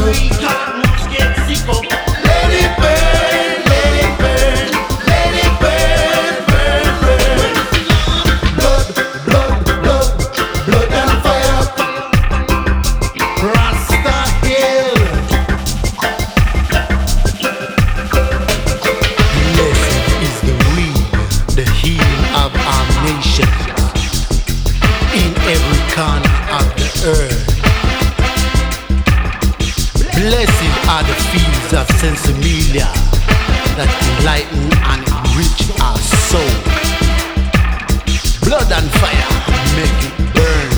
we can't much get sick of. Let it burn, let it burn, let it burn, burn, burn. Blood, blood, blood, blood and fire. Rasta Hill. Blessed is the weed, the healing of our nation. In every corner of the earth. Blessed are the fields of Sensimilia that enlighten and enrich our soul. Blood and fire make it burn.